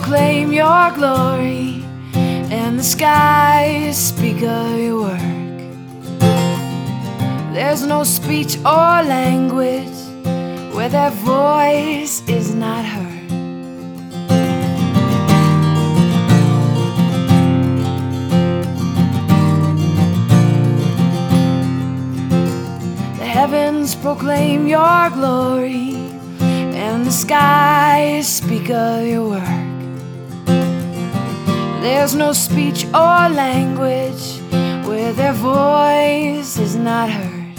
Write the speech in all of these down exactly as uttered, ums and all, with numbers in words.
proclaim your glory, and the skies speak of your work. There's no speech or language where their voice is not heard. The heavens proclaim your glory, and the skies speak of your work. There's no speech or language where their voice is not heard.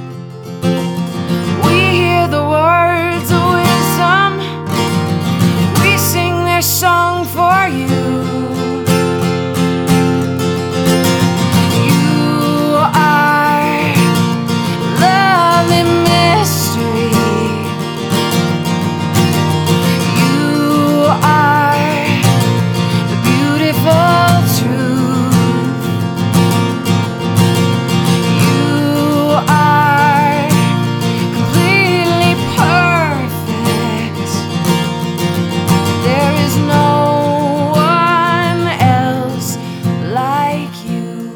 We hear the words of wisdom, we sing their song for you. You are lovely mystery. You are the beautiful truth. You are completely perfect. There is no one else like you.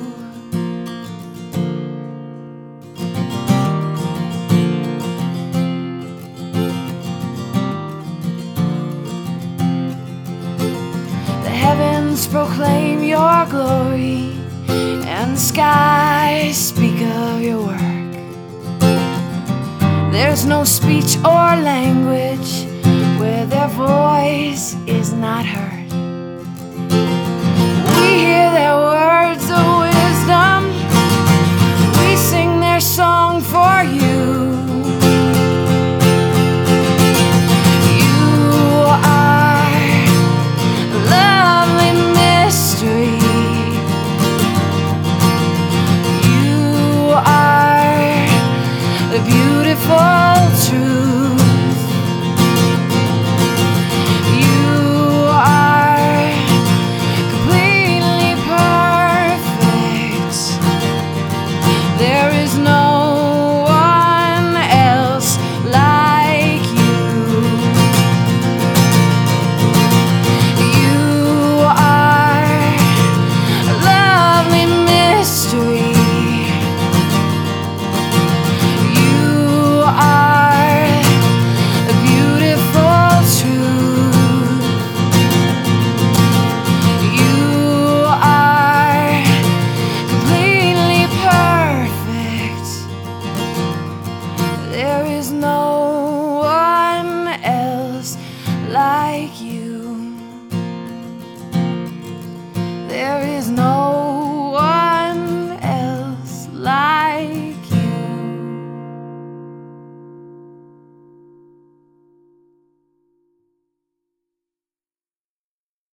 The heavens proclaim your glory, and the skies speak of your work. There's no speech or language where their voice is not heard. We hear their words of wisdom, we sing their song for you. You are lovely mystery. You are the beautiful truth. You are completely perfect. There is no one else like you. You are a lovely mystery. You are the beautiful truth. You are completely perfect. There is no one else like you. There is